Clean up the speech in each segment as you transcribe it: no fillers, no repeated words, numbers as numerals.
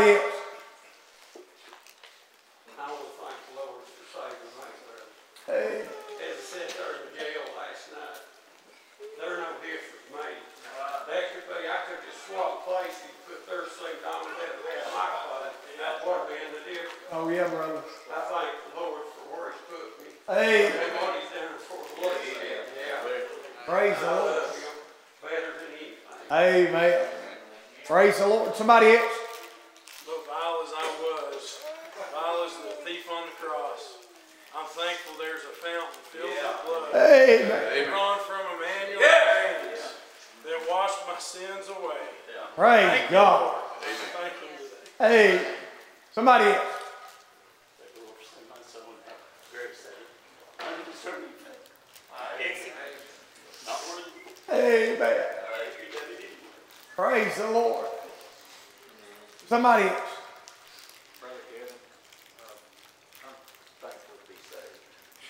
Somebody else. I want to thank the Lord for saving me, brother. Hey. As I sat there in the jail last night, they're no different from me. That could be, I could just swap places and put their suit on and let them have my clothes. That would have been the difference. Oh, yeah, brother. I thank the Lord for where He's put me. Hey. And what He's done for the Lord. Yeah. Praise the I Lord. love Him better than anything. Amen. Praise the Lord. Somebody else. But vile as I was, vile as the thief on the cross, I'm thankful there's a fountain filled with blood. Amen. Drawn from Emmanuel's veins that washed my sins away. Praise Thank God. You, Thank you today. Hey. Somebody else. Amen. Praise the Lord. Somebody else. Brother Kevin, I'm thankful to be saved.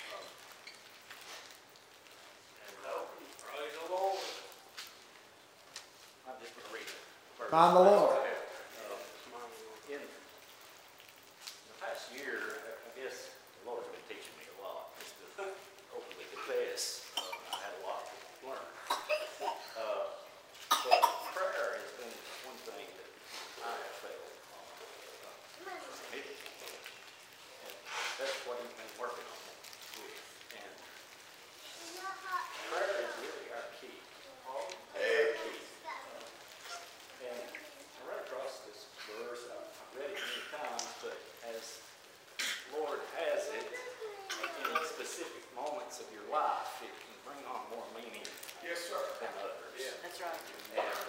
Praise the Lord. I'm just going to read it. Find the Lord. In the past year, I guess the Lord's been teaching me a lot, just to openly confess. I had a lot to learn. But prayer has been one thing that I have failed committed. And that's what He's been working on with. And prayer is really our key. Our key. And I ran across this verse. I've read it many times, but as Lord has it, in specific moments of your life, it can bring on more meaning than others. That's right. And,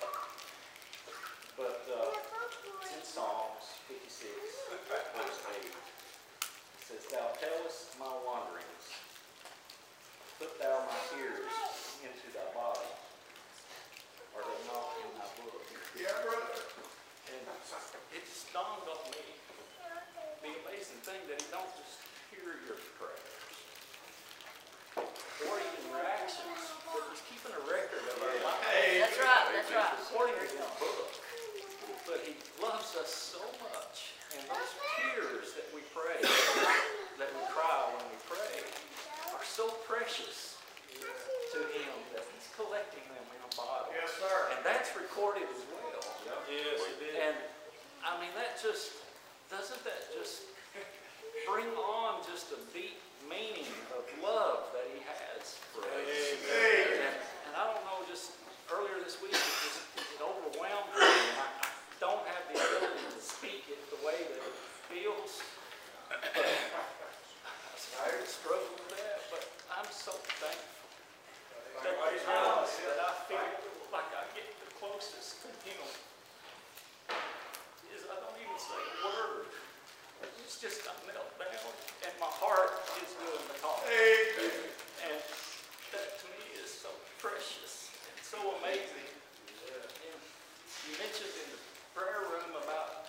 but it's in Psalms 56, verse 8. It says, Thou tellest my wanderings, put thou my tears into thy body. Are they not in thy book? Yeah, brother. And it just dawned on me, the amazing thing that He don't just hear your prayers or even your actions, but He's keeping a record of our lives. That's right. That's right. Recording it in a book. But He loves us so much, and those tears that we pray, that we cry when we pray, are so precious to Him that He's collecting them in a bottle. Yes, sir. And that's recorded as well. Yes, it did. And I mean, doesn't that just bring on just a deep meaning of love that He has for us? And I don't know, just earlier this week, it overwhelmed me. And I don't have the ability to speak it the way that it feels. But I struggle with that, but I'm so thankful that the times that I feel like I get the closest to Him is I don't even say a word. It's just I melt down and my heart is doing the talking. And that to me is so precious and so amazing. And you mentioned in the prayer room about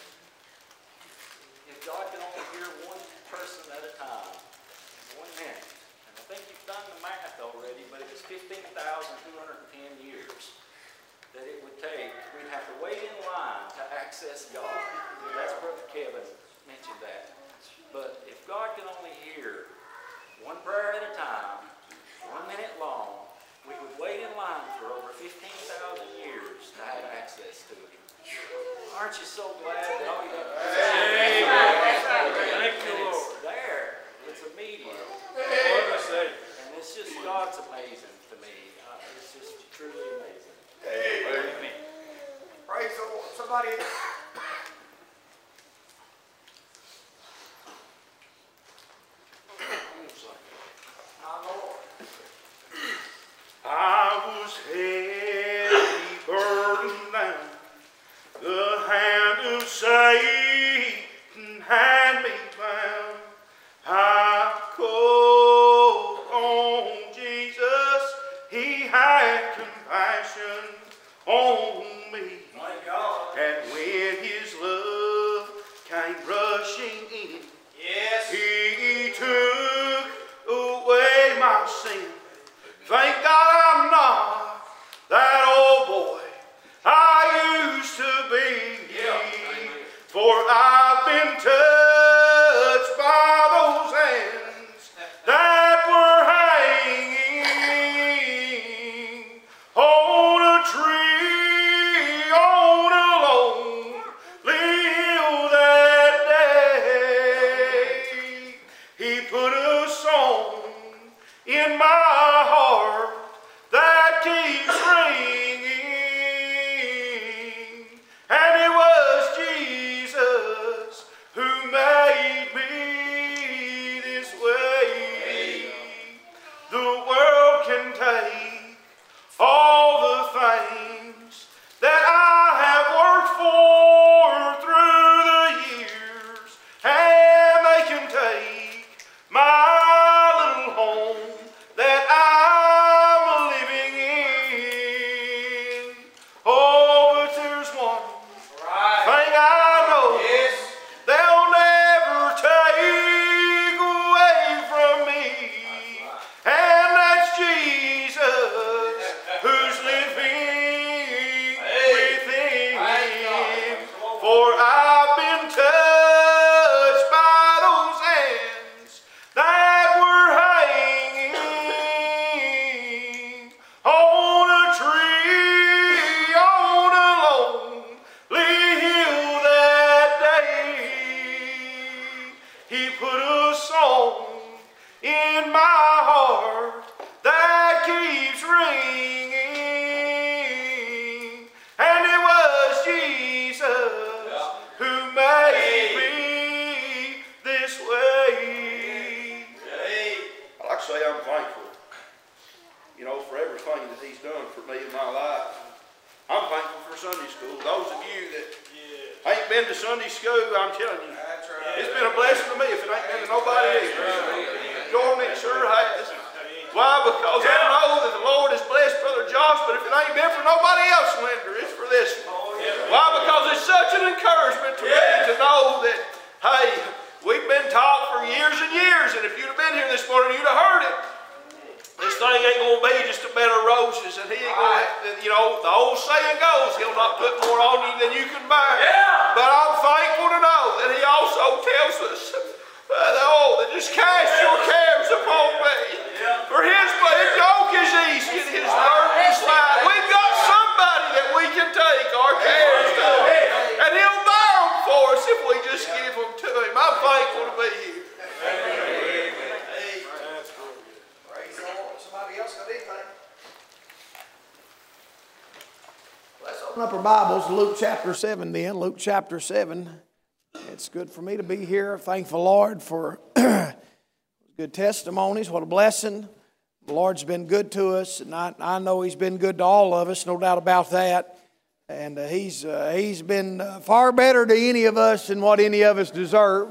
if God can only hear one person at a time, 1 minute. And I think you've done the math already, but it was 15,210 years that it would take. We'd have to wait in line to access God. That's Brother Kevin mentioned that. But if God can only hear one prayer at a time, 1 minute long, we would wait in line for over 15,000 years to have access to Him. Aren't you so glad that all you have to do is Thank you, and Lord. it's there. It's immediate. What I say? And it's just God's amazing to me. It's just truly amazing. Amen. Praise the Lord. Somebody else. My Lord. I was heavy burdened down. The hand of Satan had me bound. I called on Jesus. He had compassion on me. My God. And when His love came rushing in, Yes. He took away my sin. Thank God I'm not that old boy I used to be. For I've been touched by those hands that were hanging on a tree on a lonely hill that day. He put a song in my heart that keeps ringing, and it was Jesus who made me this way. I like to say I'm thankful, for everything that He's done for me in my life. I'm thankful for Sunday school. Those of you that ain't been to Sunday school, I'm telling you, it's been a blessing to me if it ain't been to nobody else. Jordan, it sure has. Why? Because I know that the Lord has blessed Brother Josh, but if it ain't been for nobody else, Linder, it's for this one. Why? Because it's such an encouragement to me to know that, hey, we've been taught for years and years, and if you'd have been here this morning, you'd have heard it. This thing ain't going to be just a bed of roses, and He ain't going to, the old saying goes, He'll not put more on you than you can bear. But I'm thankful to know that He also tells us, that just cast your cares upon me. For His yoke is easy and His burden is light. We've got somebody that we can take our cares to, and He'll bear them for us if we just give them to Him. I'm thankful to be here. Praise the Lord. Somebody else got anything? Let's open up our Bibles to Luke chapter 7 then. Luke chapter 7. It's good for me to be here. Thankful, Lord, for good testimonies. What a blessing. The Lord's been good to us, and I know He's been good to all of us, no doubt about that. And He's been far better to any of us than what any of us deserve.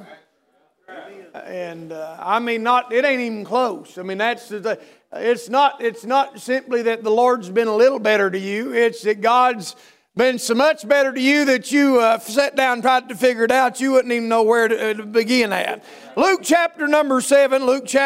And it ain't even close. I mean, it's not simply that the Lord's been a little better to you. It's that God's been so much better to you that you sat down and tried to figure it out. You wouldn't even know where to begin at. Luke chapter number 7.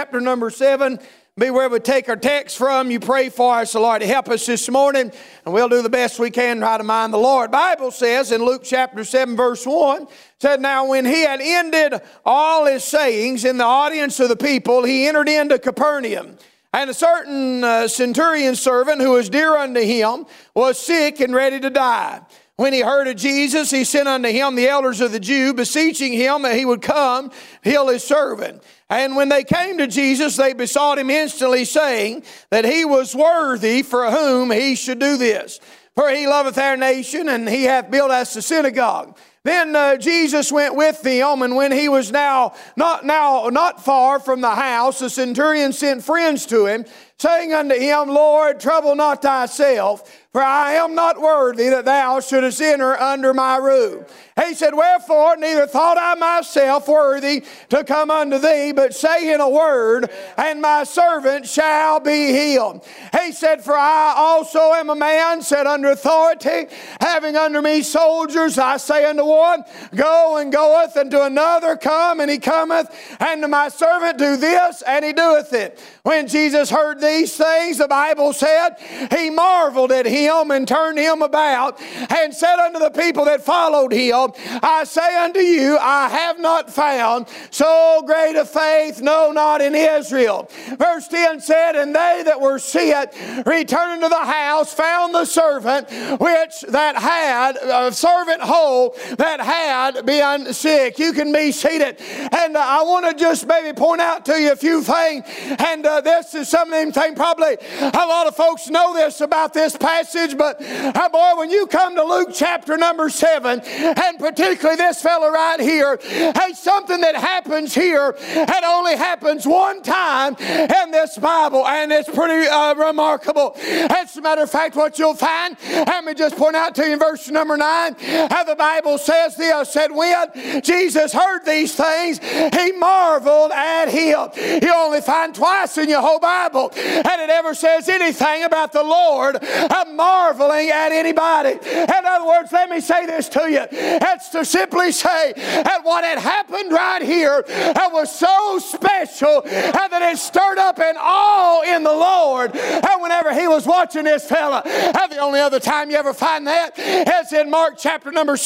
Be where we take our text from. You pray for us, the Lord, to help us this morning, and we'll do the best we can to try to mind the Lord. Bible says in Luke chapter 7 verse 1, said, "Now when He had ended all His sayings in the audience of the people, He entered into Capernaum. And a certain centurion servant who was dear unto Him was sick and ready to die. When he heard of Jesus, he sent unto Him the elders of the Jew, beseeching Him that He would come heal His servant. And when they came to Jesus, they besought Him instantly, saying that He was worthy for whom He should do this. For He loveth our nation, and He hath built us a synagogue. Then Jesus went with them, and when He was not far from the house, the centurion sent friends to Him, saying unto Him, Lord, trouble not Thyself, for I am not worthy that Thou shouldest enter under my roof. He said, Wherefore neither thought I myself worthy to come unto Thee, but say in a word, and my servant shall be healed. He said, For I also am a man set under authority, having under me soldiers. I say unto one, Go, and goeth, and to another, Come, and he cometh, and to my servant, Do this, and he doeth it. When Jesus heard these things, the Bible said, He marveled at him, and turned him about, and said unto the people that followed him, I say unto you, I have not found so great a faith, no, not in Israel. Verse 10 said, And they that were sick, returning to the house, found the servant servant whole, that had been sick. You can be seated. And I want to just maybe point out to you a few things. And this is some of them things, probably a lot of folks know this about this passage, but boy, when you come to Luke chapter number 7, and particularly this fella right here, hey, something that happens here, it only happens one time in this Bible, and it's pretty remarkable. As a matter of fact, what you'll find, let me just point out to you in verse number 9, how the Bible says this, said, when Jesus heard these things, He marveled at Him. You only find twice in your whole Bible that it ever says anything about the Lord marveling at anybody. In other words, let me say this to you. That's to simply say that what had happened right here that was so special that it stirred up an awe in the Lord. And whenever He was watching this fella, the only other time you ever find that is in Mark chapter number 6, verse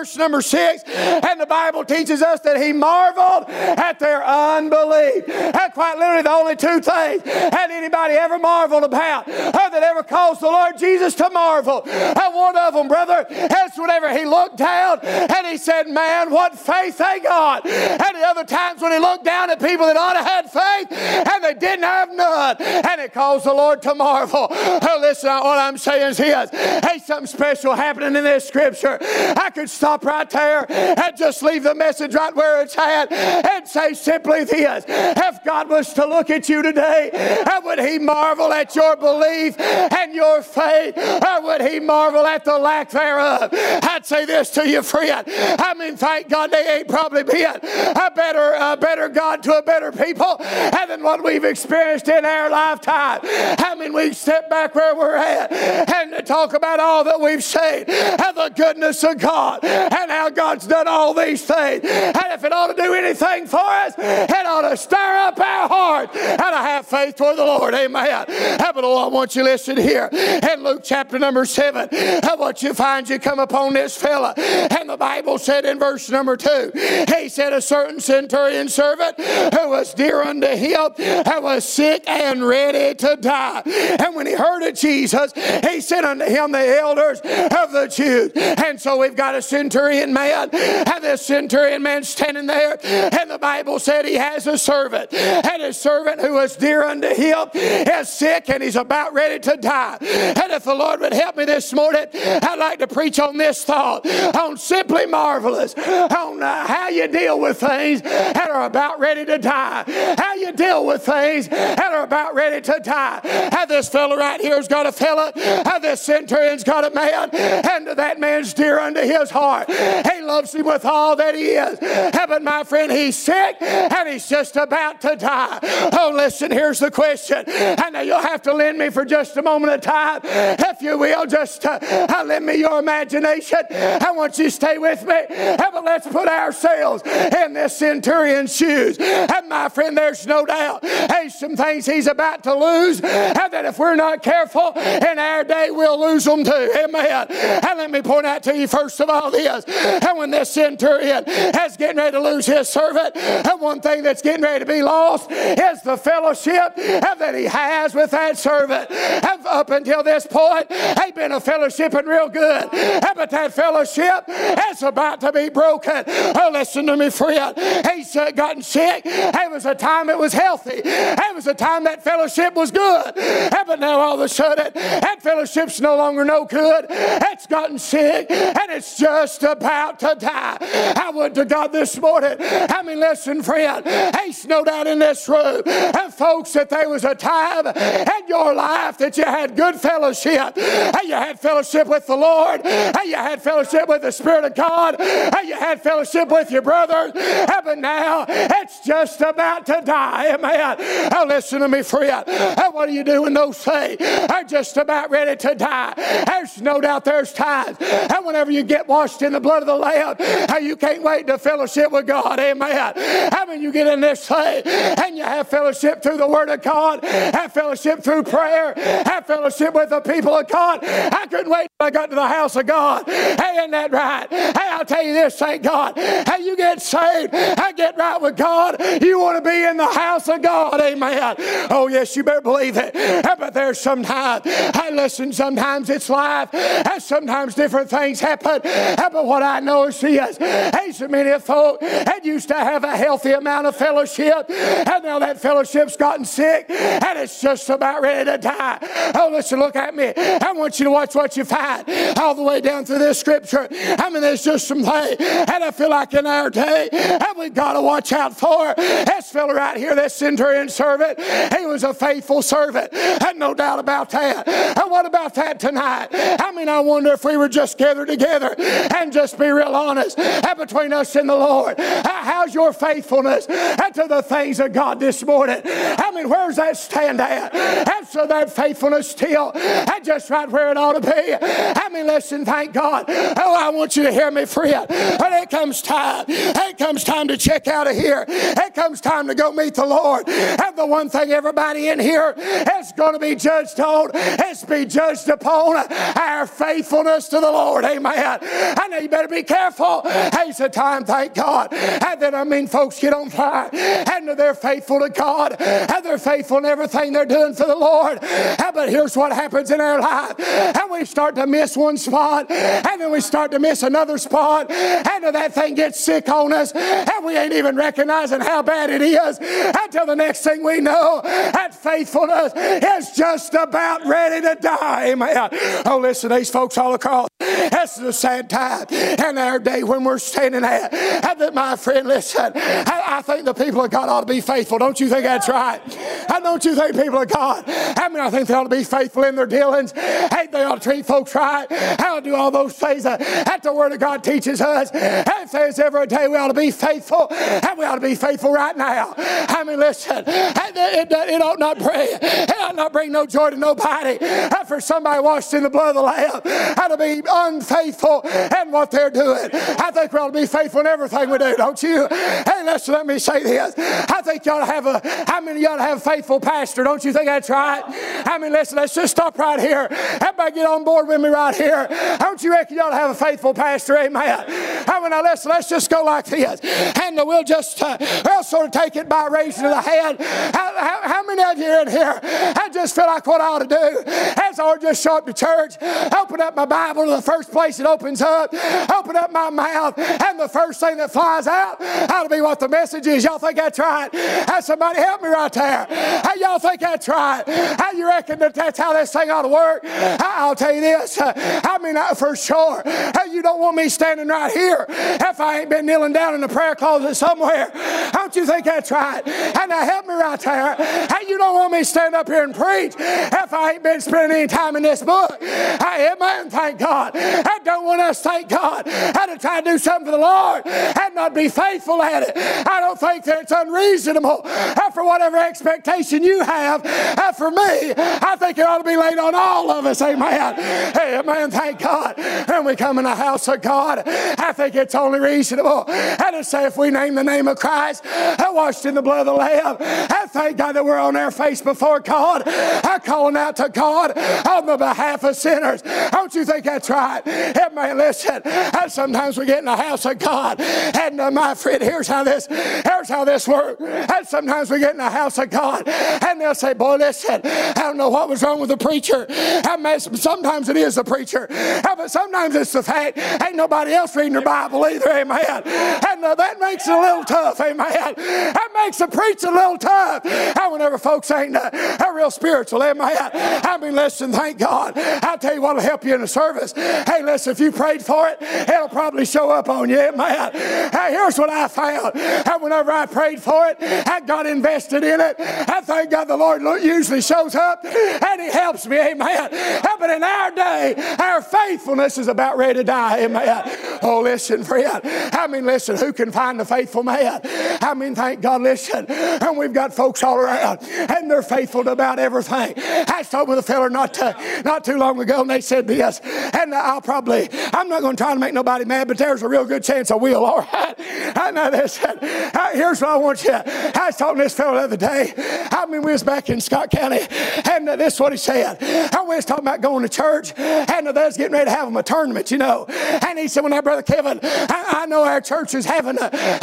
verse number 6. And the Bible teaches us that he marveled at their unbelief. And quite literally the only two things had anybody ever marveled about that ever caused the Lord Jesus to marvel. One of them, brother, is whenever he looked down and he said, man, what faith they got. And the other times when he looked down at people that ought to have faith and they didn't have none. And it caused the Lord to marvel. Listen, what I'm saying is this. Hey, something special happening in this scripture. I could stop right there and just leave the message right where it's at and say simply this. If God was to look at you today, would he marvel at your belief and your faith, or would he marvel at the lack thereof? I'd say this to you, friend. I mean, thank God they ain't probably been a better God to a better people than what we've experienced in our lifetime. I mean, we step back where we're at and talk about all that we've seen and the goodness of God and how God's done all these things. And if it ought to do anything for us, it ought to stir up our heart and to have faith toward the Lord. Amen. But I want you to listen here. In Luke chapter number 7, I want you to find you come upon this fella. And the Bible said in verse number 2, he said, a certain centurion servant who was dear unto him and was sick and ready to die. And when he heard of Jesus, he sent unto him the elders of the Jews. And so we've got a centurion man, and this centurion man standing there, and the Bible said he has a servant, and his servant who was dear unto him is sick and he's about ready to die. And if the Lord would help me this morning, I'd like to preach on this thought, on simply marvelous, on how you deal with things that are about ready to die, how you deal with things that are about ready to die. And this fellow right here has got a fella, and this centurion's got a man, and that man's dear unto his heart. He loves him with all that he is. But my friend, he's sick and he's just about to die. Oh, listen, here's the question. I know you'll have to lend me for just a moment of time, if you will, just lend me your imagination. I want you to stay with me. But let's put ourselves in this centurion's shoes. And my friend, there's no doubt there's some things he's about to lose, and that if we're not careful in our day, we'll lose them too. Amen. And let me point out to you first of all this. And when this centurion is getting ready to lose his servant, and one thing that's getting ready to be lost is the fellowship that he has with that servant. And up until this point, they've been a fellowshipping real good. But that fellowship is about to be broken. Oh, listen to me, friend. He's gotten sick. It was a time it was healthy. It was a time that fellowship was good. But now all of a sudden, that fellowship's no longer no good. It's gotten sick, and it's just about to die. I would to God this morning. I mean, listen, friend. There's no doubt in this room, and folks, that there was a time in your life that you had good fellowship. You had fellowship with the Lord. You had fellowship with the Spirit of God. You had fellowship with your brothers. But now it's just about to die. Amen. Oh, listen to me, friend. What do you do when those things are just about ready to die? There's no doubt there's times. And whenever you get washed in the blood of the Lamb, you can't wait to fellowship with God. Amen. I mean, you get in this thing and you have fellowship through the Word of God, have fellowship through prayer, have fellowship with the people of God. I couldn't wait till I got to the house of God. Hey, isn't that right? Hey, I'll tell you this, thank God. Hey, you get saved, I get right with God. You want to be in the house of God. Amen. Oh, yes, you better believe it. But there's sometimes, hey, listen, sometimes it's life, and sometimes different things happen. But what I know is this. Hey, so many folk that used to have a healthy amount of fellowship, and now that fellowship's gotten sick, and it's just about ready to die. Oh, listen, look at me. I want you to watch what you find all the way down through this scripture. I mean, there's just some things, and I feel like in our day, and we've got to watch out for. This fella right here, this centurion servant, he was a faithful servant, and no doubt about that. And what about that tonight? I mean, I wonder if we were just gathered together and just be real honest between us and the Lord. How's your faithfulness to the things of God this morning? I mean, where's that stand at? And so that faithfulness still, and just right where it ought to be. I mean, listen, thank God. Oh, I want you to hear me, friend. When it comes time to check out of here. It comes time to go meet the Lord. And the one thing everybody in here is going to be judged on is be judged upon our faithfulness to the Lord. Amen. I know you better be careful. It's a time, thank God. And then, I mean, folks get on fire. And they're faithful to God. And they're faithful in everything they're doing for the Lord. But here's what happens in our life. And we start to miss one spot. And then we start to miss another spot. And that thing gets sick on us. And we ain't even recognizing how bad it is until the next thing we know, that faithfulness is just about ready to die. Amen. Oh, listen, these folks all across. This is a sad time in our day when we're standing there. And my friend, listen, I think the people of God ought to be faithful. Don't you think that's right? And don't you think people of God, I think they ought to be faithful in their dealings. Hey, they ought to treat folks right. How to do all those things that the Word of God teaches us. If there's ever a day we ought to be faithful, and we ought to be faithful right now. I mean, listen, it ought not bring no joy to nobody for somebody washed in the blood of the Lamb how to be unfaithful in what they're doing. I think we ought to be faithful in everything we do, don't you? Hey, listen, let me say this. I think you ought to have you ought to have a faithful pastor. Don't you think that's right? I mean, listen, let's just stop right here. Everybody get on board with me right here. Don't you reckon you ought to have a faithful pastor? Amen. I mean, now listen, let's just go like this. And we'll just we'll sort of take it by raising of the hand. How many of you in here, I just feel like what I ought to do is I ought to just show up to church, open up my Bible to the first place it opens up, open up my mouth, and the first thing that flies out ought to be what the message is. Y'all think that's right? Somebody help me right there. How y'all think that's right? How you reckon that's how this thing ought to work? I'll tell you this. I mean, for sure, you don't want me standing right here if I ain't been kneeling down in the prayer closet somewhere. Don't you think that's right? And now help me right there. Hey, you don't want me to stand up here and preach if I ain't been spending any time in this book. Hey, amen, thank God. I don't want us, thank God, how to try to do something for the Lord and not be faithful at it. I don't think that it's unreasonable for whatever expectation you have for me. I think it ought to be laid on all of us, amen. Hey, amen, thank God. When we come in the house of God, I think it's only reasonable. And to say if we name the name of Christ, washed in the blood of the Lamb, I thank God that we're on our face before God, calling out to God on the behalf of sinners. Don't you think that's right? Amen, listen, sometimes we get in the house of God, and my friend, here's how this works. And sometimes we get in the house of God, and they'll say, boy, listen, I don't know what was wrong with the preacher. Sometimes it is the preacher, but sometimes it's the fact ain't nobody else reading their Bible either, amen. And that makes it a little tough, amen. That makes the preach a little tough. Whenever folks ain't real spiritual, amen. I mean, listen, thank God. I'll tell you what will help you in the service. Hey, listen, if you prayed for it, it'll probably show up on you, amen. Hey, here's what I found. Whenever I prayed for it, I got invested in it. I thank God the Lord usually shows up and He helps me, amen. But in our day, our faithfulness is about ready to die, amen. Oh, listen, friend. I mean, listen, who can find the faithful man? I mean, thank God, listen. And we've got folks all around, and they're faithful to about everything. I was talking with a fella not too long ago, and they said this, and I'm not going to try to make nobody mad, but there's a real good chance I will, all right? I know this. Here's what I want you. I was talking to this fella the other day. I mean, we was back in Scott County, and this is what he said. And we was talking about going to church, and they was getting ready to have them a tournament, you know. And he said, well, now, Brother Kevin, I know our church is having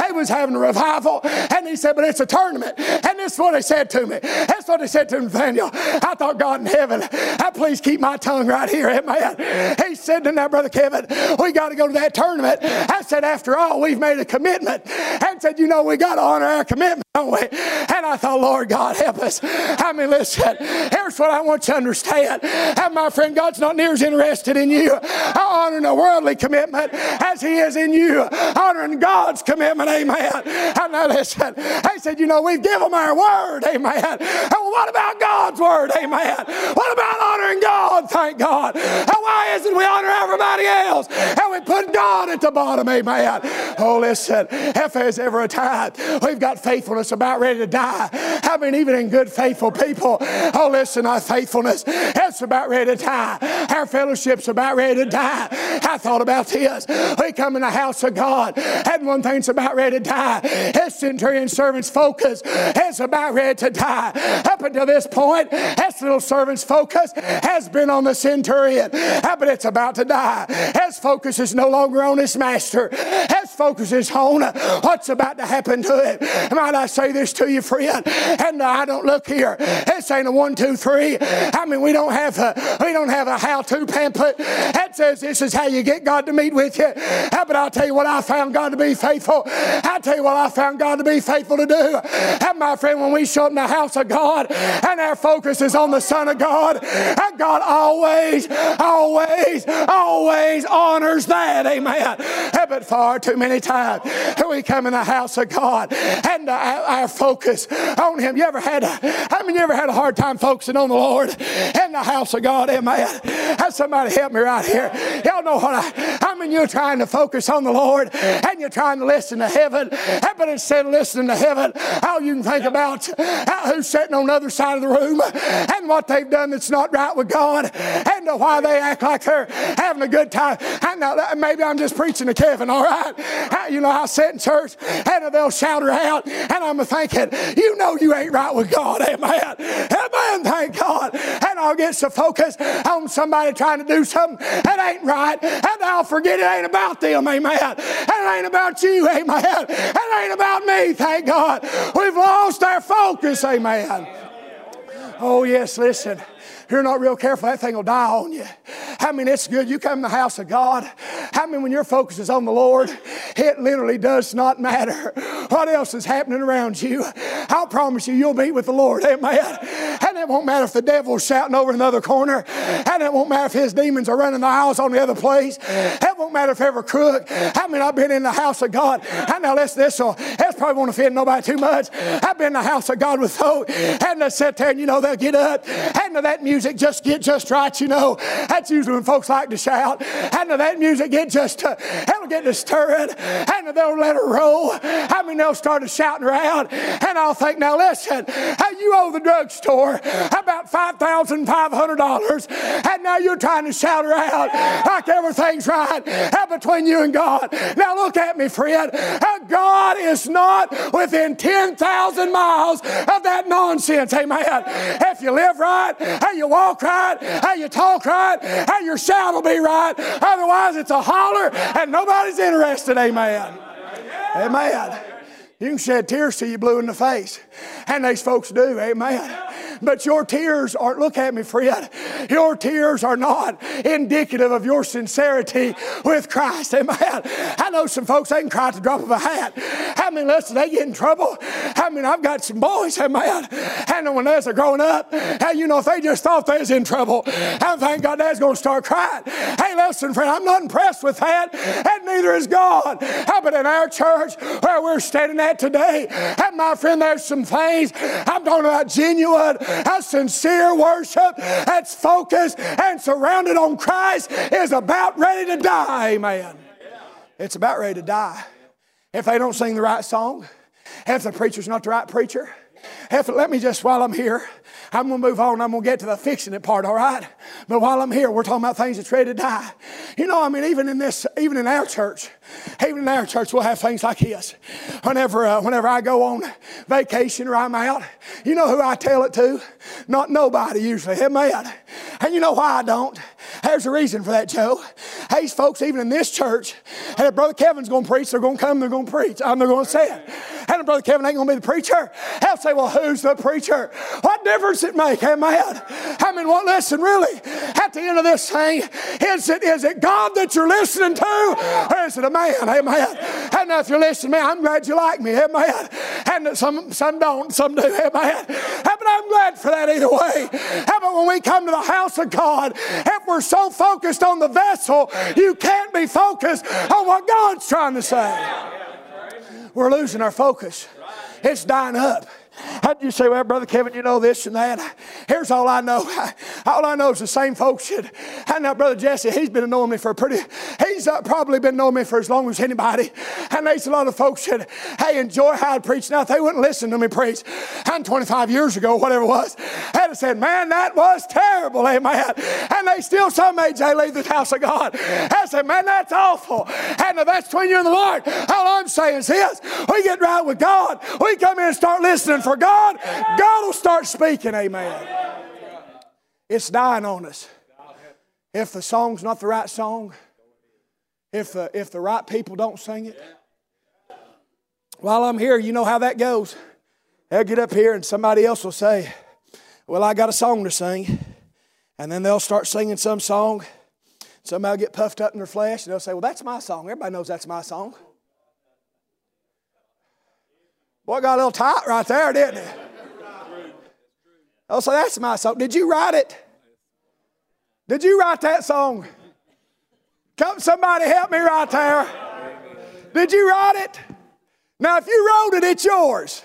a revival, and he said, but it's a tournament. And this is what he said to me. That's what he said to Nathaniel. I thought, God in heaven, please keep my tongue right here, amen. He said to now, Brother Kevin, we got to go to that tournament. I said, after all, we've made a commitment. And said, you know, we got to honor our commitment, don't we? And I thought, Lord God, help us. I mean, listen, here's what I want you to understand. And my friend, God's not near as interested in you honoring a worldly commitment as He is in you honoring God's commitment, amen. And now listen, I said, you know, we give Him our word, amen. And what about God's word, amen? What about honoring God, thank God? And why isn't we honor everybody else? And we put God at the bottom, amen. Oh, listen, if there's ever a time we've got faithfulness about ready to die. I mean, even in good, faithful people, oh, listen, our faithfulness, it's about ready to die. Our fellowship's about ready to die. I thought about this. We come in the house of God, and one thing's about ready to die. His centurion servant's focus is about ready to die. Up until this point, his little servant's focus has been on the centurion, but it's about to die. His focus is no longer on his master. His focus is on what's about to happen to it. Might I say this to you, friend? And I don't look here. This ain't a 1, 2, 3. I mean, we don't have a how-to pamphlet that says this is how you get God to meet with you. But I'll tell you what I found God to be faithful. I'll tell you what I found God to be faithful to do. And my friend, when we show up in the house of God and our focus is on the Son of God, and God always honors that. Amen. But far too many times we come in the house of God and our focus on Him. You ever had a hard time focusing on the Lord in the house of God? Amen. Somebody help me right here. Y'all know what I mean. You're trying to focus on the Lord and you're trying to listen to heaven, but instead of listening to heaven, all you can think about who's sitting on the other side of the room and what they've done that's not right with God and why they act like they're having a good time. Maybe I'm just preaching to Kevin, all right? I sit in church and they'll shout her out and I'm thinking, you ain't right with God. Amen. Amen. Thank God. And I'll get so focused on somebody trying to do something that ain't right and I'll forget it ain't about them. Amen. And it ain't about you. Amen. And it ain't about me. Thank God. We've lost our focus. Amen. Oh, yes, listen. If you're not real careful, that thing will die on you. I mean, it's good. You come in the house of God. I mean, when your focus is on the Lord, it literally does not matter what else is happening around you. I'll promise you'll meet with the Lord. Amen. And it won't matter if the devil's shouting over in the other corner. And it won't matter if his demons are running the aisles on the other place. It won't matter if every crook. I mean, I've been in the house of God. I know this probably won't offend nobody too much. I've been in the house of God with folk. And they sit there and, they'll get up. And that music just get just right, That's usually when folks like to shout. And that music it'll get to stirring. And they'll let her roll. I mean, they'll start shouting around. And I'll think, now listen, you owe the drugstore about $5,500. And now you're trying to shout her out like everything's right between you and God. Now look at me, friend. God is not within 10,000 miles of that nonsense. Amen. If you live right, you walk right, you talk right, your shout will be right. Otherwise, it's a holler and nobody's interested. Amen. Amen. You can shed tears till you blue in the face. And these folks do. Amen. But your tears aren't, look at me, friend, your tears are not indicative of your sincerity with Christ. Amen. I know some folks, they can cry at the drop of a hat. I mean, listen, they get in trouble. I mean, I've got some boys, amen. And when they was growing up, if they just thought they was in trouble, I thank God that's going to start crying. Hey, listen, friend, I'm not impressed with that, and neither is God. But in our church, where we're standing at today, and my friend, there's some things, I'm talking about genuine, sincere worship that's focused and surrounded on Christ is about ready to die. Amen. It's about ready to die. If they don't sing the right song, if the preacher's not the right preacher, let me just, while I'm here, I'm going to move on. I'm going to get to the fixing it part, all right? But while I'm here, we're talking about things that's ready to die. Even in our church, we'll have things like this. Whenever I go on vacation or I'm out, you know who I tell it to? Not nobody usually. Amen. And you know why I don't? There's a reason for that, Joe. These folks, even in this church, and if Brother Kevin's going to preach, they're going to come, they're going to preach. They're going to say it. And if Brother Kevin ain't going to be the preacher, they'll say, well, who's the preacher? What difference it make? Amen. I mean, listen, really, at the end of this thing, is it God that you're listening to, or is it a man? Amen. And if you're listening to me, I'm glad you like me. Amen. And some don't, some do. Amen. But I'm glad for that either way. But when we come to the house of God, if we're so focused on the vessel, you can't be focused on what God's trying to say. We're losing our focus. It's dying up. How'd you say, well, Brother Kevin, you know this and that? Here's all I know. All I know is the same folks that, and now Brother Jesse, he's been knowing me he's probably been knowing me for as long as anybody. And there's a lot of folks that, hey, enjoy how I preach. Now, if they wouldn't listen to me preach, and 25 years ago, whatever it was, they'd have said, man, that was terrible, amen. And they still, some age, they leave the house of God. I said, man, that's awful. And if that's between you and the Lord, all I'm saying is this, we get right with God. We come in and start listening for God. God will start speaking, amen. It's dying on us. If the song's not the right song, if the right people don't sing it. While I'm here, you know how that goes. They'll get up here and somebody else will say, well, I got a song to sing. And then they'll start singing some song. Somebody will get puffed up in their flesh and they'll say, well, that's my song. Everybody knows that's my song. Boy, got a little tight right there, didn't it? Oh, so that's my song. Did you write it? Did you write that song? Come, somebody help me right there. Did you write it? Now, if you wrote it, it's yours.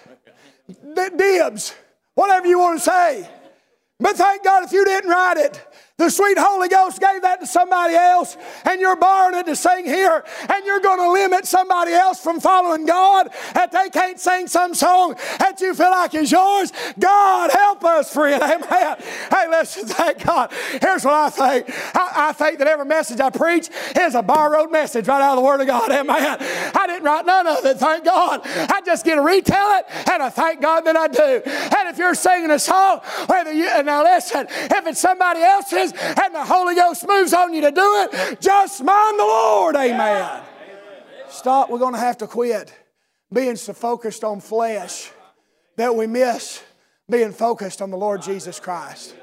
Dibs. Whatever you want to say. But thank God if you didn't write it. The sweet Holy Ghost gave that to somebody else, and you're borrowing it to sing here, and you're going to limit somebody else from following God, that they can't sing some song that you feel like is yours. God help us, friend. Amen. Hey, listen, thank God. Here's what I think. I think that every message I preach is a borrowed message right out of the Word of God. Amen. I didn't write none of it, thank God. I just get to retell it, and I thank God that I do. And if you're singing a song, now listen, if it's somebody else's, and the Holy Ghost moves on you to do it, just mind the Lord, amen. Stop, we're going to have to quit being so focused on flesh that we miss being focused on the Lord Jesus Christ.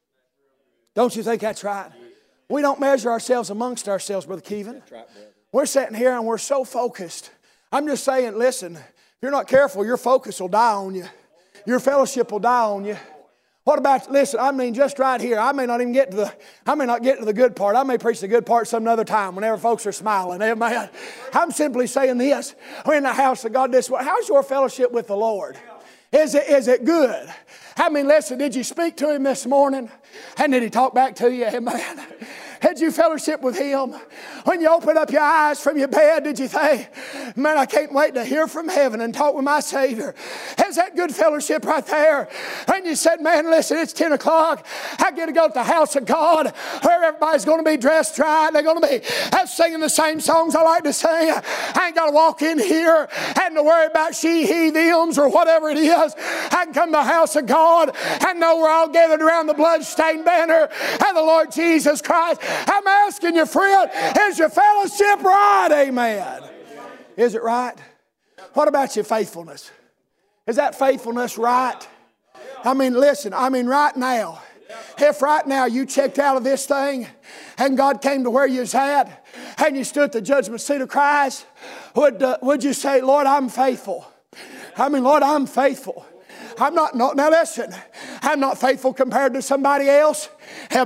Don't you think that's right? We don't measure ourselves amongst ourselves, Brother Kevin. We're sitting here and we're so focused. I'm just saying, listen, if you're not careful, your focus will die on you. Your fellowship will die on you. What about, listen, I mean, just right here, I may not get to the good part. I may preach the good part some other time whenever folks are smiling. Amen. I'm simply saying this. We're in the house of God this way. How's your fellowship with the Lord? Is it good? I mean, listen, did you speak to Him this morning? And did He talk back to you? Amen. Had you fellowship with Him? When you opened up your eyes from your bed, did you think, man, I can't wait to hear from heaven and talk with my Savior? Is that good fellowship right there? And you said, man, listen, it's 10 o'clock. I get to go to the house of God where everybody's going to be dressed right. They're going to be singing the same songs I like to sing. I ain't got to walk in here and to worry about she, he, thems, or whatever it is. I can come to the house of God and know we're all gathered around the bloodstained banner and the Lord Jesus Christ. I'm asking you, friend, is your fellowship right? Amen. Is it right? What about your faithfulness? Is that faithfulness right? I mean, listen, right now. If right now you checked out of this thing and God came to where you was at and you stood at the judgment seat of Christ, would you say, Lord, I'm faithful? Lord, I'm faithful. Now listen, I'm not faithful compared to somebody else. Hey,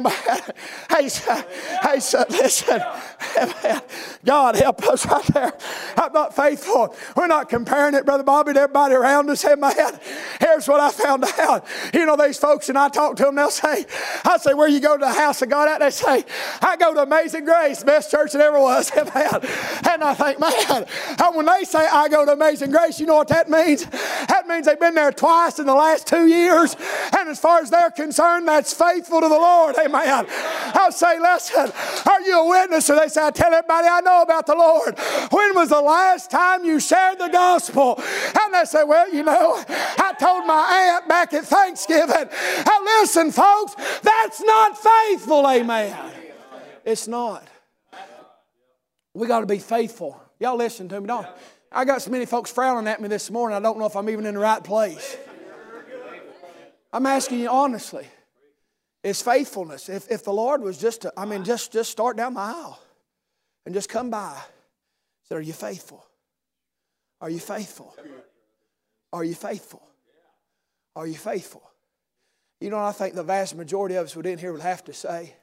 listen. God help us right there. I'm not faithful. We're not comparing it, Brother Bobby, to everybody around us. Here's what I found out. You know, these folks, and I talk to them, I say, where you go to the house of God at? They say, I go to Amazing Grace, best church that ever was. And I think, man, when they say I go to Amazing Grace, you know what that means? That means they've been there twice in the last 2 years. And as far as they're concerned, that's faithful to the Lord. Amen. I'll say, listen, are you a witness? Or they say, I tell everybody I know about the Lord. When was the last time you shared the gospel? And they say, well, you know, I told my aunt back at Thanksgiving. Now listen, folks, that's not faithful. Amen. It's not. We got to be faithful. Y'all listen to me, don't? I got so many folks frowning at me this morning, I don't know if I'm even in the right place. I'm asking you honestly. It's faithfulness. If the Lord was just start down the aisle and just come by. Said, are you faithful? Are you faithful? Are you faithful? Are you faithful? You know what I think the vast majority of us in here would have to say?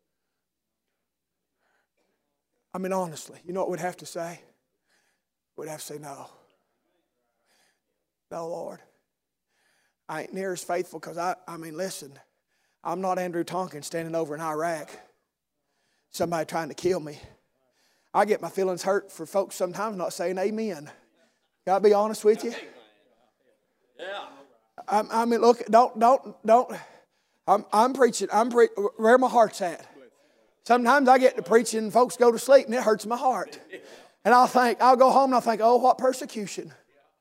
Honestly, you know what we'd have to say? We'd have to say no. No, Lord. I ain't near as faithful because I mean, listen, I'm not Andrew Tonkin standing over in Iraq. Somebody trying to kill me. I get my feelings hurt for folks sometimes not saying amen. Got to be honest with you. Yeah. I mean, look, don't. I'm preaching. Where my heart's at. Sometimes I get to preaching and folks go to sleep and it hurts my heart. And I'll go home and I'll think, oh, what persecution.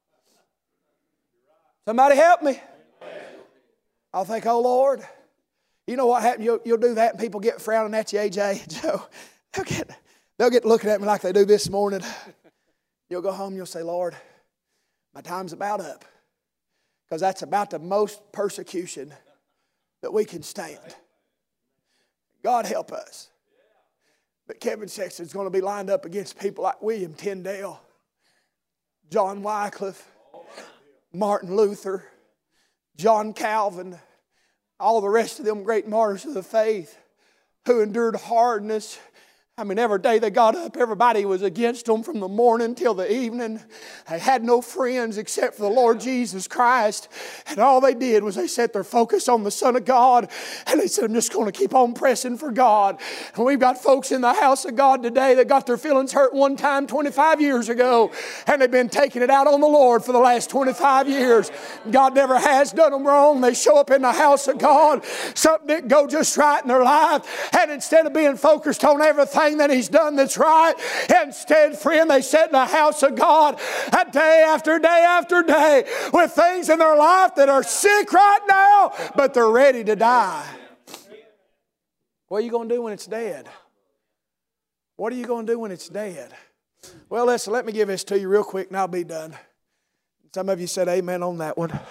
Somebody help me. I'll think, oh, Lord. You know what happened? You'll do that and people get frowning at you, AJ, Joe. They'll get looking at me like they do this morning. You'll go home and you'll say, Lord, my time's about up. Because that's about the most persecution that we can stand. God help us. But Kevin Sexton's going to be lined up against people like William Tyndale, John Wycliffe, Martin Luther, John Calvin, all the rest of them great martyrs of the faith who endured hardness. I mean, every day they got up, everybody was against them from the morning till the evening. They had no friends except for the Lord Jesus Christ. And all they did was they set their focus on the Son of God. And they said, I'm just going to keep on pressing for God. And we've got folks in the house of God today that got their feelings hurt one time 25 years ago. And they've been taking it out on the Lord for the last 25 years. God never has done them wrong. They show up in the house of God. Something didn't go just right in their life. And instead of being focused on everything that He's done that's right, instead, friend, they sit in the house of God day after day after day with things in their life that are sick right now, but they're ready to die. What are you going to do when it's dead? What are you going to do when it's dead? Well, listen, let me give this to you real quick and I'll be done. Some of you said amen on that one.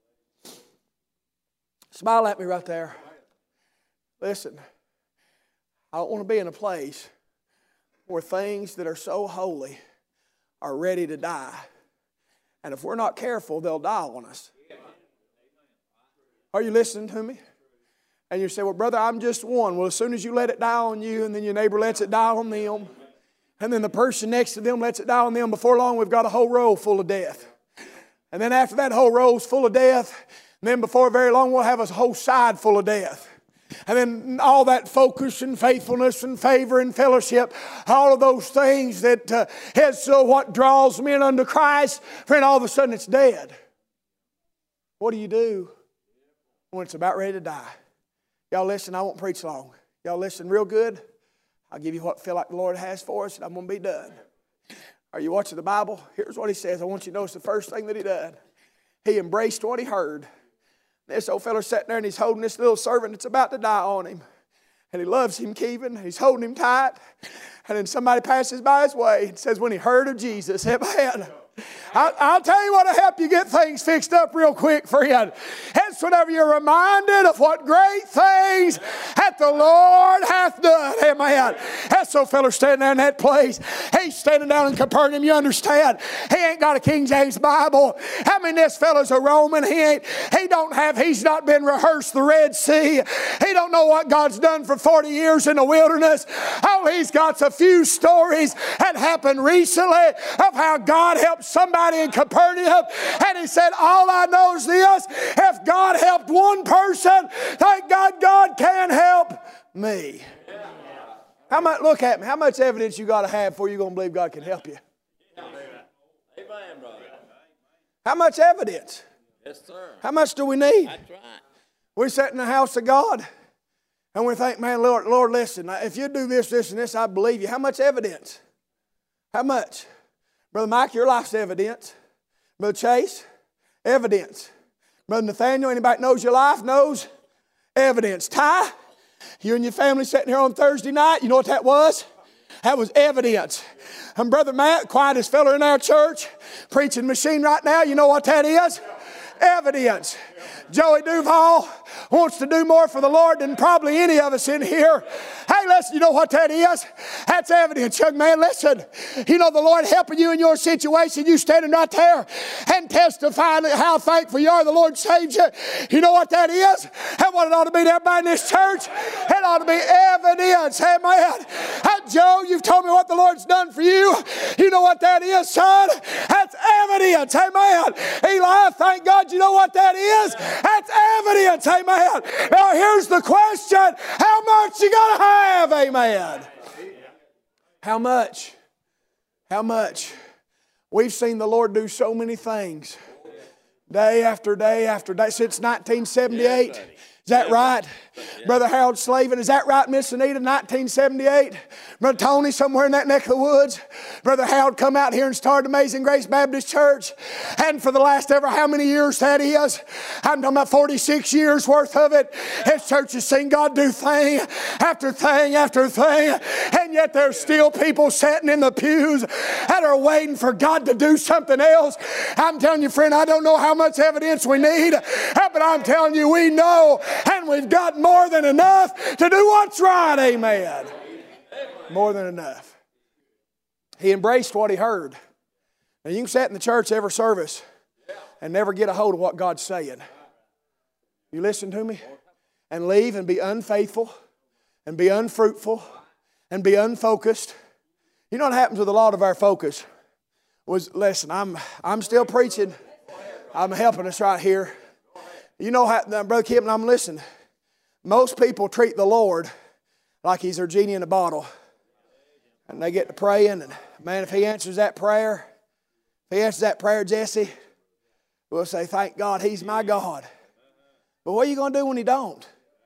Smile at me right there. Listen, I don't want to be in a place where things that are so holy are ready to die. And if we're not careful, they'll die on us. Are you listening to me? And you say, well, brother, I'm just one. Well, as soon as you let it die on you, and then your neighbor lets it die on them, and then the person next to them lets it die on them, before long we've got a whole row full of death. And then after that whole row's full of death, and then before very long we'll have a whole side full of death. And then all that focus and faithfulness and favor and fellowship, all of those things that is what draws men unto Christ, friend, all of a sudden it's dead. What do you do when it's about ready to die? Y'all listen, I won't preach long. Y'all listen real good. I'll give you what I feel like the Lord has for us and I'm going to be done. Are you watching the Bible? Here's what He says. I want you to notice the first thing that He done. He embraced what He heard. This old fellow sitting there and he's holding this little servant that's about to die on him. And he loves him, Kevin. He's holding him tight. And then somebody passes by his way and says, when he heard of Jesus, amen. I'll tell you what'll help you get things fixed up real quick, friend. It's whenever you're reminded of what great things that the Lord hath done. Amen. That's so fellow standing there in that place. He's standing down in Capernaum. You understand? He ain't got a King James Bible. I mean, this fellow's a Roman. He's not been rehearsed the Red Sea. He don't know what God's done for 40 years in the wilderness. All he's got's a few stories that happened recently of how God helped somebody in Capernaum, and he said, all I know is this: if God helped one person, thank God God can help me. Look at me. How much evidence you got to have before you're going to believe God can help you? Amen, brother. How much evidence? Yes, sir. How much do we need? That's right. We sit in the house of God and we think, man, Lord, listen, if you do this, this, and this, I believe you. How much evidence? How much? Brother Mike, your life's evidence. Brother Chase, evidence. Brother Nathaniel, anybody that knows your life knows evidence. Ty, you and your family sitting here on Thursday night, you know what that was? That was evidence. And Brother Matt, quietest fella in our church, preaching machine right now, you know what that is? Evidence. Joey Duval wants to do more for the Lord than probably any of us in here. Hey, listen, you know what that is? That's evidence, young man. Listen, you know the Lord helping you in your situation. You standing right there and testifying how thankful you are the Lord saved you. You know what that is? And what it ought to be to everybody in this church? It ought to be evidence. Amen. Joe, you've told me what the Lord's done for you. You know what that is, son? That's evidence. Amen. Eli, thank God. You know what that is? That's evidence. Amen. Now here's the question. How much you got to have? Amen. How much? How much? We've seen the Lord do so many things. Day after day after day since 1978. Is that right? Brother Harold Slavin, is that right, Miss Anita, 1978? Brother Tony, somewhere in that neck of the woods. Brother Harold come out here and started Amazing Grace Baptist Church. And for the last ever how many years that is? I'm talking about 46 years worth of it. His church has seen God do thing after thing after thing. And yet there's still people sitting in the pews that are waiting for God to do something else. I'm telling you, friend, I don't know how much evidence we need, but I'm telling you, we know, and we've got more than enough to do what's right. Amen. More than enough. He embraced what he heard. Now you can sit in the church every service and never get a hold of what God's saying. You listen to me? And leave and be unfaithful and be unfruitful and be unfocused. You know what happens with a lot of our focus? Listen, I'm still preaching. I'm helping us right here. You know how, Brother Kip, and I'm listening. Most people treat the Lord like He's their genie in a bottle. And they get to praying, and man, if He answers that prayer, Jesse, we'll say, thank God, He's my God. But what are you going to do when He don't?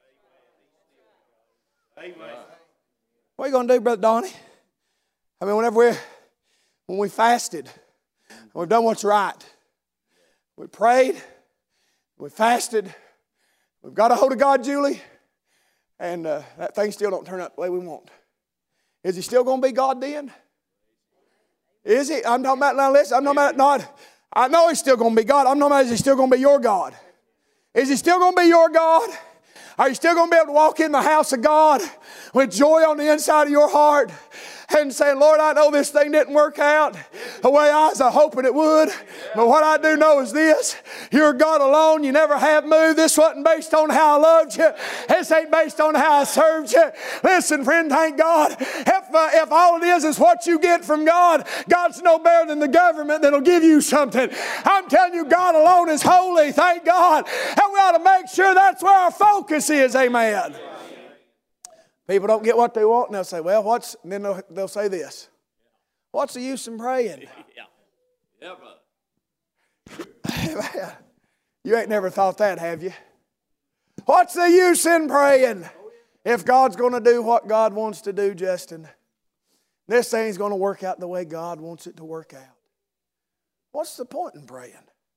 What are you going to do, Brother Donnie? I mean, when we fasted, and we've done what's right, we prayed, we fasted, we've got a hold of God, Julie, and that thing still don't turn out the way we want. Is He still going to be God then? Is He? I'm talking about, now listen, I'm talking about not, I know He's still going to be God. I'm talking about, is He still going to be your God? Is He still going to be your God? Are you still going to be able to walk in the house of God with joy on the inside of your heart and say, Lord, I know this thing didn't work out the way I was hoping it would, but what I do know is this: you're God alone. You never have moved. This wasn't based on how I loved you. This ain't based on how I served you. Listen, friend, thank God. If all it is what you get from God, God's no better than the government that'll give you something. I'm telling you, God alone is holy, thank God. And we ought to make sure that's where our focus is, amen. People don't get what they want, and they'll say, well, and then they'll say this: what's the use in praying? Yeah, brother. You ain't never thought that, have you? What's the use in praying if God's going to do what God wants to do, Justin? This thing's going to work out the way God wants it to work out. What's the point in praying?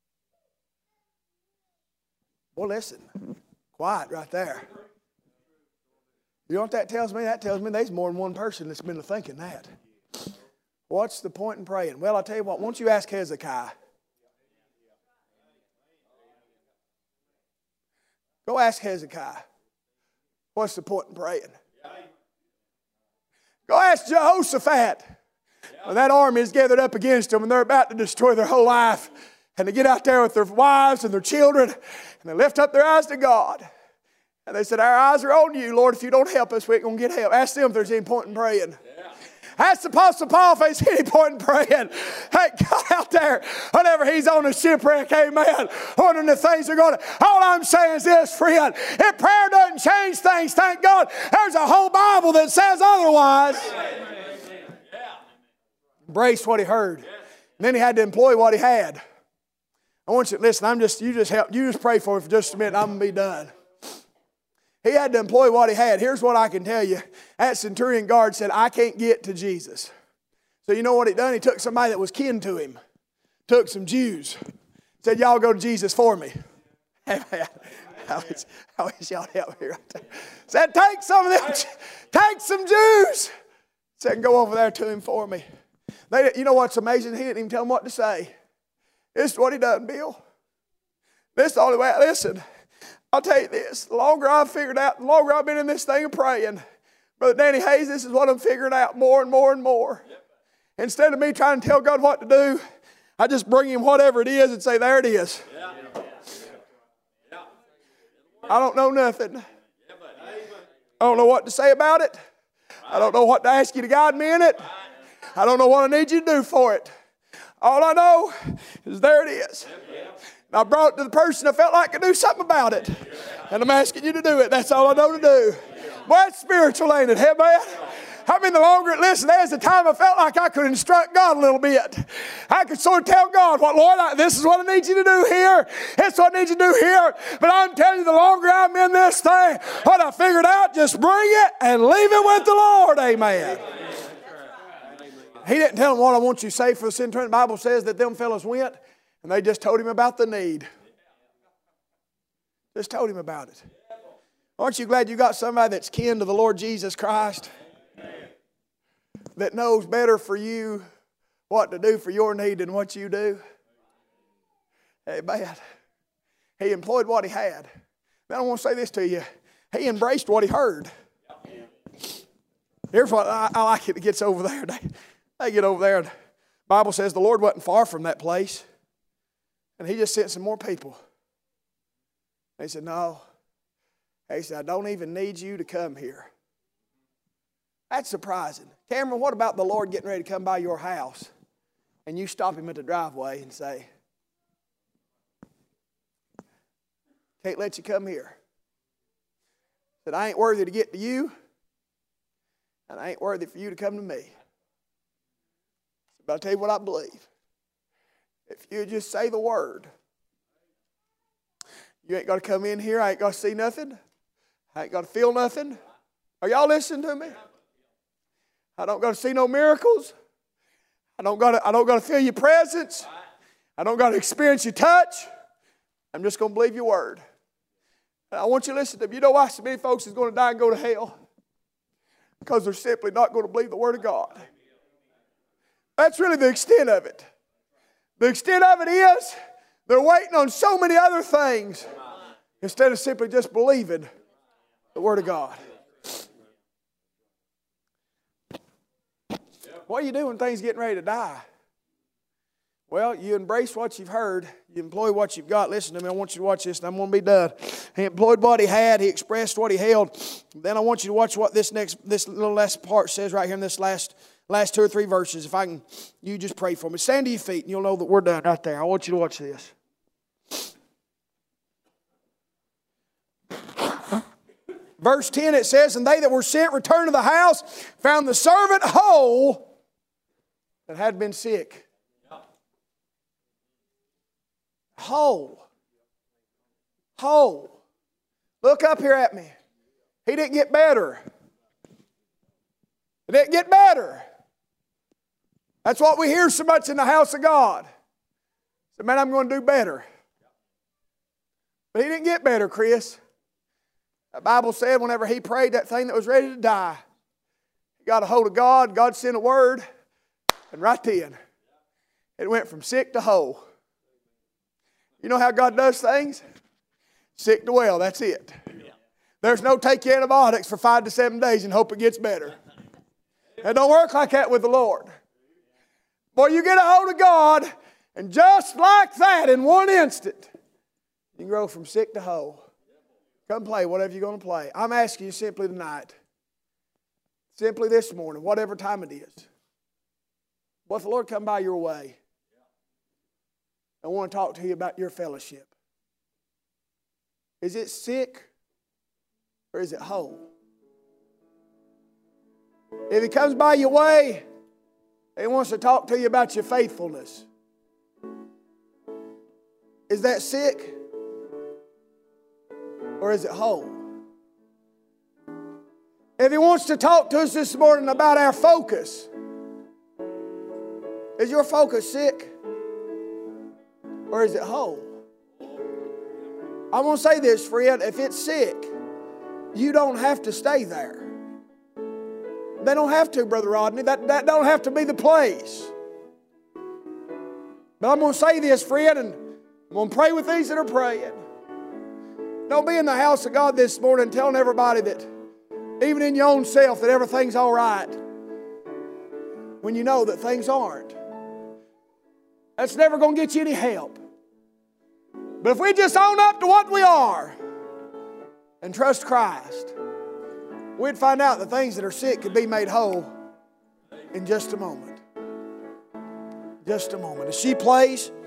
Well, listen. Quiet right there. You know what that tells me? That tells me there's more than one person that's been thinking that. What's the point in praying? Well, I'll tell you what. Won't you ask Hezekiah? Go ask Hezekiah. What's the point in praying? Go ask Jehoshaphat. When that army is gathered up against them and they're about to destroy their whole life, and they get out there with their wives and their children, and they lift up their eyes to God. And they said, our eyes are on you, Lord. If you don't help us, we ain't going to get help. Ask them if there's any point in praying. Ask the Apostle Paul if there's any point in praying. Hey, God out there, whenever he's on a shipwreck, amen, wondering if things are going to... All I'm saying is this, friend. If prayer doesn't change things, thank God, there's a whole Bible that says otherwise. Embrace what he heard. And then he had to employ what he had. I want you to listen. You just pray for me for just a minute. I'm going to be done. He had to employ what he had. Here's what I can tell you. That centurion guard said, I can't get to Jesus. So you know what he done? He took somebody that was kin to him. Took some Jews. Said, y'all go to Jesus for me. Amen. I wish y'all help me right there. Said, take some of them. Take some Jews. Said, go over there to him for me. You know what's amazing? He didn't even tell them what to say. This is what he done, Bill. This is the only way. Listen. I'll tell you this, the longer I've figured out, the longer I've been in this thing of praying, Brother Danny Hayes, this is what I'm figuring out more and more and more. Instead of me trying to tell God what to do, I just bring him whatever it is and say, there it is. I don't know nothing. I don't know what to say about it. I don't know what to ask you to guide me in it. I don't know what I need you to do for it. All I know is there it is. And I brought it to the person I felt like I could do something about it. And I'm asking you to do it. That's all I know to do. Well, that's spiritual, ain't it? Amen. I mean, the longer it listened, there's a time I felt like I could instruct God a little bit. I could sort of tell God, Lord, this is what I need you to do here. This is what I need you to do here. But I'm telling you, the longer I'm in this thing, what I figured out, just bring it and leave it with the Lord. Amen. He didn't tell them what I want you to say for the centurion. The Bible says that them fellows went and they just told him about the need. Just told him about it. Aren't you glad you got somebody that's kin to the Lord Jesus Christ? That knows better for you what to do for your need than what you do? Amen. He employed what he had. Now I want to say this to you. He embraced what he heard. Here's what I like it gets over there. They get over there and the Bible says the Lord wasn't far from that place. And he just sent some more people. They said, no. He said, I don't even need you to come here. That's surprising. Cameron, what about the Lord getting ready to come by your house and you stop him at the driveway and say, can't let you come here. Said, I ain't worthy to get to you and I ain't worthy for you to come to me. But I'll tell you what I believe. If you just say the word, you ain't got to come in here. I ain't got to see nothing. I ain't got to feel nothing. Are y'all listening to me? I don't got to see no miracles. I don't got to feel your presence. I don't got to experience your touch. I'm just going to believe your word. And I want you to listen to me. You know why so many folks is going to die and go to hell? Because they're simply not going to believe the word of God. That's really the extent of it. The extent of it is they're waiting on so many other things instead of simply just believing the word of God. What do you do when things are getting ready to die? Well, you embrace what you've heard. You employ what you've got. Listen to me. I want you to watch this, and I'm going to be done. He employed what he had. He expressed what he held. Then I want you to watch what this little last part says right here in this last 2 or 3 verses. If I can, you just pray for me. Stand to your feet, and you'll know that we're done right there. I want you to watch this. Verse 10, it says, and they that were sent returned to the house, found the servant whole that had been sick. Whole. Whole. Look up here at me. He didn't get better. It didn't get better. That's what we hear so much in the house of God. So, man, I'm going to do better. But he didn't get better, Chris. The Bible said whenever he prayed that thing that was ready to die, he got a hold of God, God sent a word, and right then, it went from sick to whole. You know how God does things? Sick to well, that's it. There's no take your antibiotics for 5 to 7 days and hope it gets better. It don't work like that with the Lord. Boy, you get a hold of God, and just like that, in one instant, you can grow from sick to whole. Come play whatever you're going to play. I'm asking you simply tonight, simply this morning, whatever time it is, what if the Lord come by your way? I want to talk to you about your fellowship. Is it sick or is it whole? If he comes by your way, he wants to talk to you about your faithfulness. Is that sick or is it whole? If he wants to talk to us this morning about our focus, is your focus sick or is it whole? I want to say this, friend. If it's sick, you don't have to stay there. They don't have to, Brother Rodney. That don't have to be the place. But I'm going to say this, friend, and I'm going to pray with these that are praying. Don't be in the house of God this morning telling everybody that, even in your own self, that everything's all right when you know that things aren't. That's never going to get you any help. But if we just own up to what we are and trust Christ, we'd find out that things that are sick could be made whole in just a moment. Just a moment. As she plays,